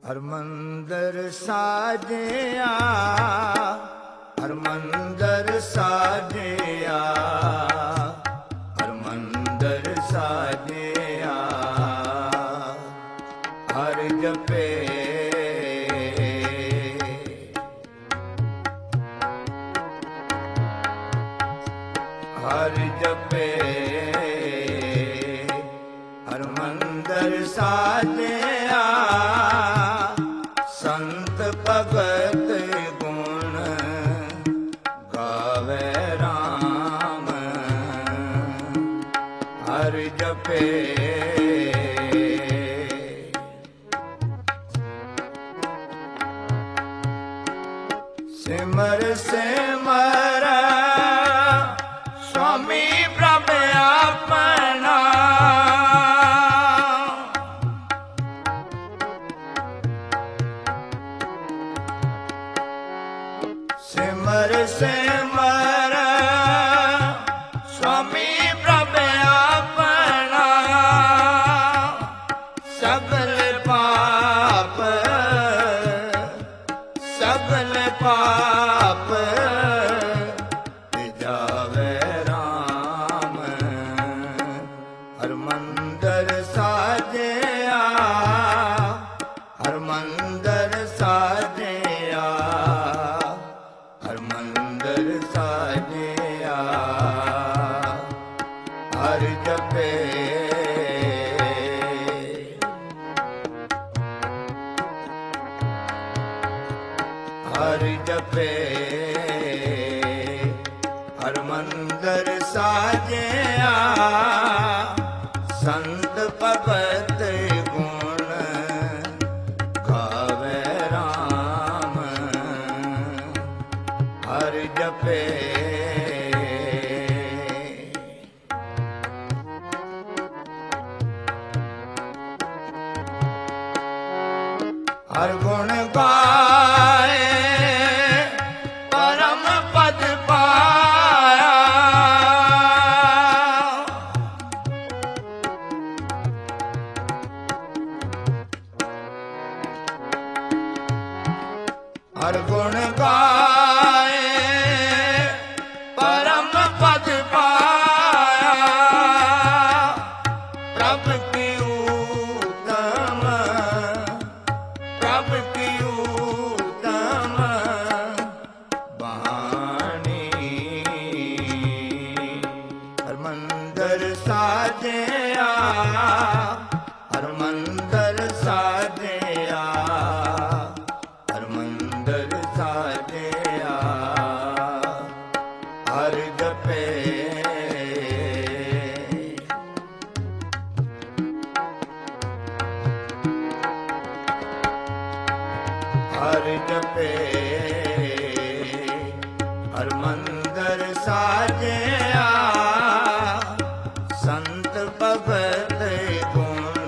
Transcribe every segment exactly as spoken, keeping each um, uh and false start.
ਹਰਮੰਦਰ ਸਾਜਿਆ, ਹਰਮੰਦਰ ਸਾਜਿਆ, ਹਰਮੰਦਰ ਸਾਜਿਆ। ਹਰ ਜਪੇ ਹਰ ਜਪੇ ਹਰਮੰਦਰ ਸਾਜਿਆ। ਸੰਤ ਭਗਤ ਗੁਣ ਗਾਵੇ ਰਾਮ, ਹਰ ਜਪੇ ਸਿਮਰ ਸਿਮਰ ਸੁਆਮੀ ਪ੍ਰਭ ਆਪਣਾ। ਸਿਮਰ ਸਿਮਰ ਸੁਆਮੀ ਪ੍ਰਭ ਆਪਣਾ। ਸਗਲ ਪਾਪ ਸਗਲ ਪਾਪ ਜਾਵੇ ਰਾਮ, ਹਰਮੰਦਰ ਸਾਜਿਆ, ਹਰਮੰਦਰ ਸਾਜਿਆ, ਹਰਮੰਦਰ ਸਾਜਿਆ। ਹਰ ਜਪੇ ਹਰ ਜਪੇ ਹਰਮੰਦਰ ਸਾਜਿਆ। ਸੰਤ ਭਗਤ ਗੁਣ ਗਾਵੇ ਰਾਮ, ਹਰ ਜਪੇ ਹਰ ਗੁਣ ਗਾਏ ਪਰਮ ਪਦ ਪਾਇਆ। ਹਰ ਗੁਣ ਗਾਏ ਪਰਮ ਪਦ ਪਾਇਆ। ਪ੍ਰਭ ਕੀ ਊਤਮ ਪ੍ਰਭ ਕੀ ਊਤਮ ਬਾਣੀ। ਹਰਮੰਦਰ ਸਾਜਿਆ, ਹਰਮੰਦਰ ਸਾਜਿਆ, ਹਰਮੰਦਰ ਸਾਜਿਆ। ਹਰ ਜਪੇ ਹਰ ਜਪੇ ਹਰਮੰਦਰ ਸਾਜਿਆ। ਸੰਤ ਭਗਤ ਗੁਣ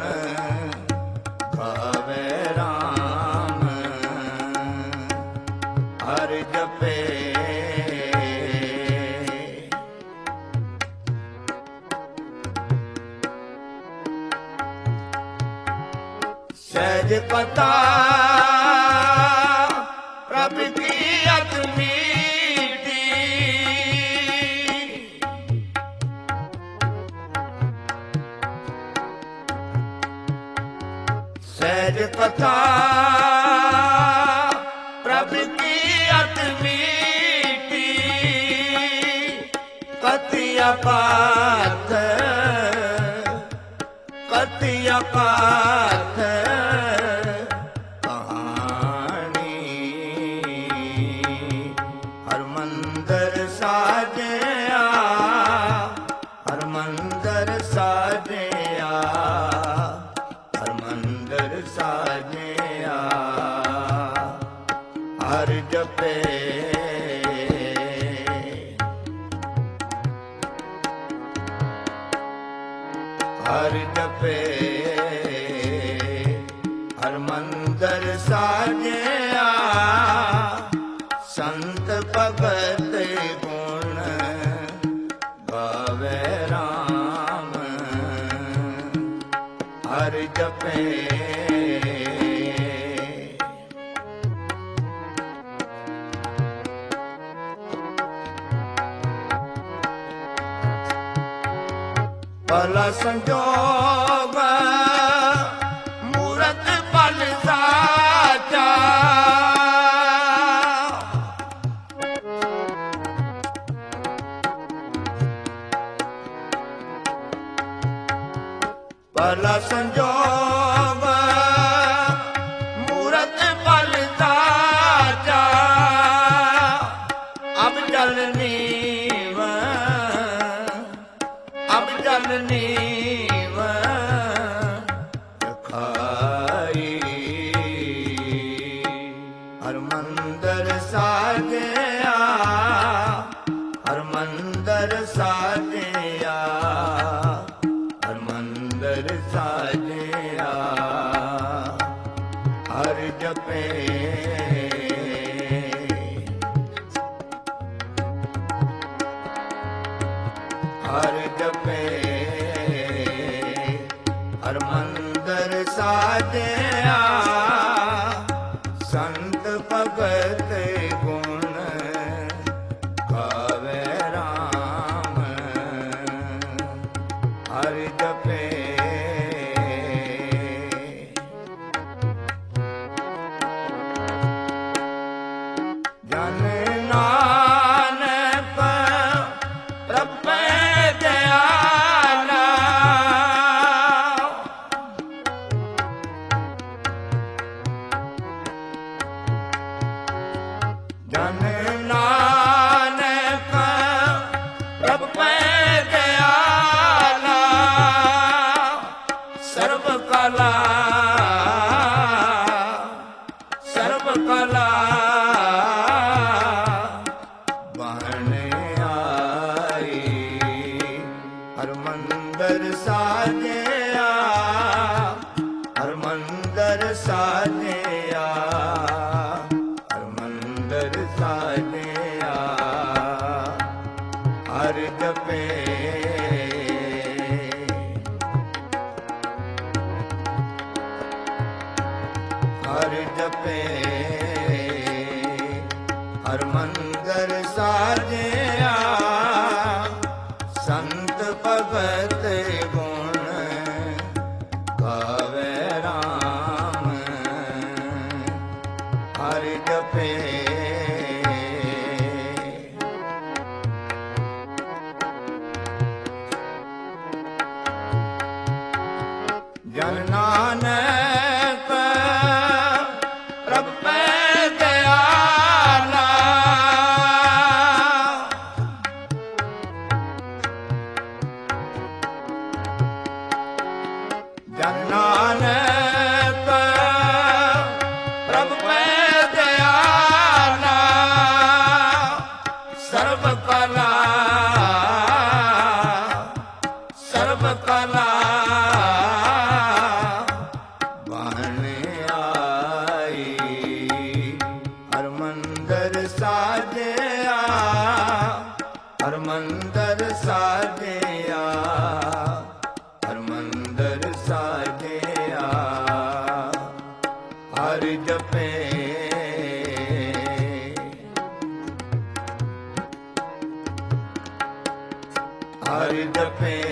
ਗਾਵੇ ਰਾਮ, ਹਰ ਜਪੇ ਸਹਿਜ ਪਤਾ ਪ੍ਰਭ ਕੀ ਅਤ ਮੀਠੀ। ਸਹਿਜ ਕਥਾ ਪ੍ਰਭ ਕੀ ਅਤ ਮੀਠੀ। ਕਤਿਆ ਪਾਤ ਕਤਿਆ ਪਾਤ ਹਰਮੰਦਰ ਸਾਜਿਆ, ਹਰਮੰਦਰ ਸਾਜਿਆ, ਹਰਮੰਦਰ ਸਾਜਿਆ। ਹਰ ਜਪੇ ਹਰ ਜਪੇ ਹਰਮੰਦਰ ਸਾਜਿਆ। ਸੰਤ ਭਗਤ ਗੁਣ ਗਾਵੇ ਰਾਮ, ਹਰ ਜਪੇ ਭਲਾ ਸੰਜੋਗ ਮੂਰਤ ਪਲ ਸਾਚਾ ਭਲਾ ਸੰਜੋਗ ਮੂਰਤ ਪਲ ਸਾਚਾ ਅਬ ਜਲ ਨੀਵ ਅਬ ਜਲ ਨੀਵ ਰਖਾਈ ਹਰਮੰਦਰ ਸਾਜਿਆ ਹਰਮੰਦਰ ਸਾਜਿਆ ਹਰਮੰਦਰ ਸਾਜਿਆ ਹਰ ਜਪੇ ਹਰ ਜਪੇ ਹਰਮੰਦਰ ਸਾਜਿਆ ਸੰਤ ਭਗਤ ਗੁਣ ਗਾਵੇ ਰਾਮ ਹਰ ਜਪੇ ਜਨ ਨਾਨਕ ਪ੍ਰਭ ਦਿਆਲਾ ਜਨ ਨਾਨਕ ਪ੍ਰਭ ਦਿਆਲਾ ਸਰਬ ਕਲਾ ਸਰਬ ਕਲਾ ਬਣ ਆਈ ਹਰਮੰਦਰ ਸਾਜਿਆ ਹਰਮੰਦਰ ਸਾਜਿਆ ਹਰਮੰਦਰ ਸਾਜਿਆ ਹਰ ਜਪੇ ਹਰ ਜਪੇ ਹਰਮੰਦਰ ਸਾਜਿਆ ਸੰਤ ਭਗਤ ਗੁਣ ਗਾਵੇ ਰਾਮ ਹਰ ਜਪੇ ਜਨ ਨਾਨਕ ਪ੍ਰਭ ਦਿਆਲਾ ਜਨ ਨਾਨਕ ਪ੍ਰਭ ਦਿਆਲਾ ਸਰਬ ਕਲਾ ਸਰਬ ਕਲਾ ਬਣ ਆਈ ਹਰਮੰਦਰ ਸਾਜਿਆ ਹਰਮੰਦਰ ਸਾਜਿਆ ਹਰਮੰਦਰ ਸਾਜਿਆ ਹਰ ਜਪੇ ਹਰ ਜਪੇ